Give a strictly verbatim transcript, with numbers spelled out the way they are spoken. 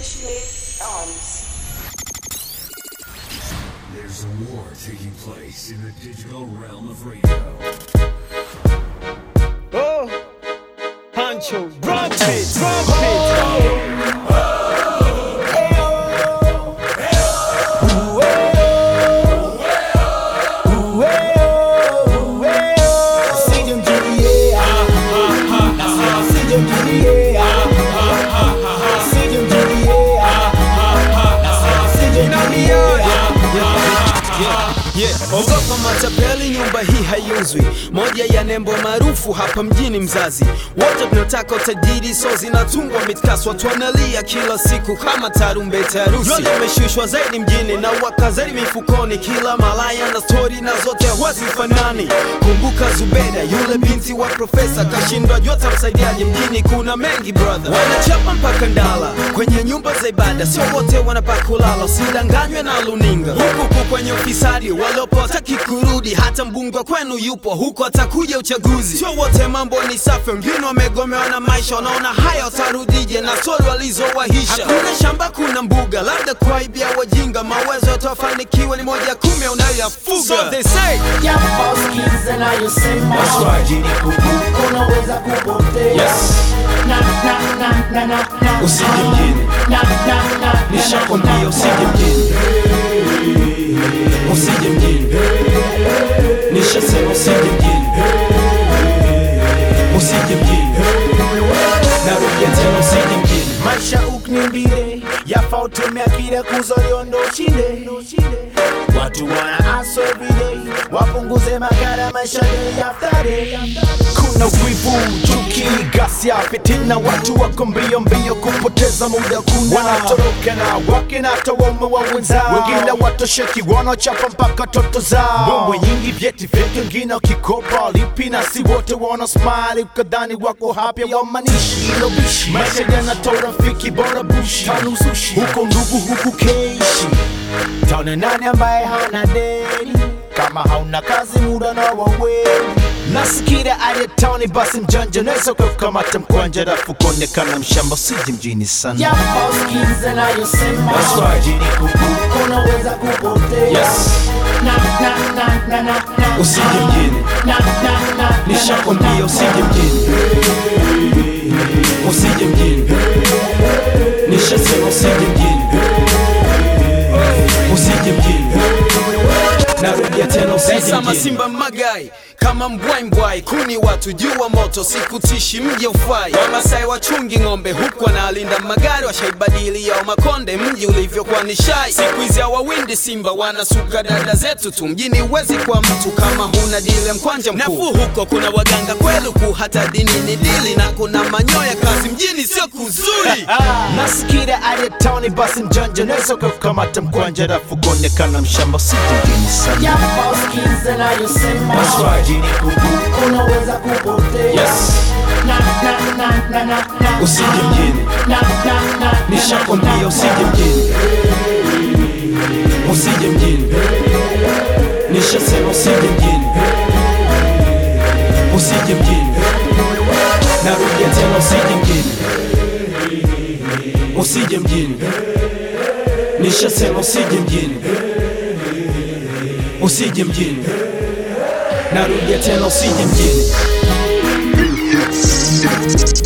Initiate arms. There's a war taking place in the digital realm of radio. Oh, Pancho, drum beat, drum beat. Ogopa matapeli, nyumba hii haiuzwi. Moja ya nembo maarufu hapa mjini mzazi. Wote tunataka utajiri, so zinatungwa mitkaso. Watu wanalia kila siku kama tarumbeta ya harusi. Yote imeshushwa zaidi mjini na waka zaidi mifukoni. Kila malaya na story na zote hazifanani. Kumbuka Zubeda, yule binti wa profesa. Kashindwa jua tamsaidiaje, mjini kuna mengi brother. Wanachapa mpaka ndala kwenye nyumba za ibada. Sio wote wanapaka kulala, usidanganywe na luninga. Huku kwenye ufisadi walopo hataki kurudi. Hata mbunge kwenu yupo huko, atakuja uchaguzi. Sio wote mambo ni safi, wengine wamegomewa na maisha. Wanaona haya watarudije na stori walizowahisha. Hakuna shamba kuna mbuga, labda kuaibia wajinga. Mawezo yatawafanikiwa ni moja kumi unayoyafuga. So they say ya boss kids anayosema that's right, jini kuku unaweza kupotea. Yes. Na na na na na na usije mjini. Na na na nishakwambia usije mjini. Usije mjini. Nishasema usije mjini. Usije mjini. Narudia tena usije mjini. maisha uknimbile yafa utumia kile kuzoliondo chinde. Watu wana aso everyday, wapunguze magara maisha day after day. Kuna wivu, chuki, ghasia, fitina. Watu wako mbio mbio kupoteza muda. Kuna wanatoroka na wakina tawama wa wenzao. Wengine watosheki wanachapa mpaka toto zao. Bombo nyingi vyeti vyeti, wengine wakikopa lipi. Na si wote wana smile ukadhani wako happy. Wamanishi ilo bishi, maisha yanatoa rafiki bora bushi. Tanu sushi, huko ndugu huku keishi. Taone nani ambaye hauna deni, kama hauna kazi muda na waweli. Nasikira aje tawni basi mjanja. Neza kwa kukamata mkwanja rafu konekana mshamba. Usije mjini sana. Ya boss kids anayosema That's right, jini kuku unaweza kupotea. Yes. Na na na na na na usije mjini. Na na na Nishakwambia usije mjini. Usije mjini. Nishasema usije mjini. Usije mjini. Narudia tena usije mjini. Sama simba magai kama mbwai mbwai, kuni watu jua moto, sikutishi mji ufai. Wamasai wachungi ng'ombe huku wanalinda magari. Washaibadili yao makonde mji ulivyokuwa ni shai. Siku hizi hawawindi simba, wanasuka dada zetu tu. Mjini uwezi kwa mtu kama huna dile mkwanja mkuu. Nafuu huko kuna waganga kweluku, hata dini ni dili. Na kuna manyoya kazi mjini sio kuzuri. Nasikira aje tawni basi mjanja. Neza kwa kukamata mkwanja rafu konekana mshamba. Usije mjini sana. ya boss kids anayosema That's right, jini kuku unaweza kupotea. Yes. Na na na na na na usije mjini. Na na na Nishakwambia usije mjini. Usije mjini. Nishasema usije mjini. Usije mjini. Narudia tena usije mjini. Usije mjini. Nishasema usije mjini. Usije mjini. Narudia tena usije mjini.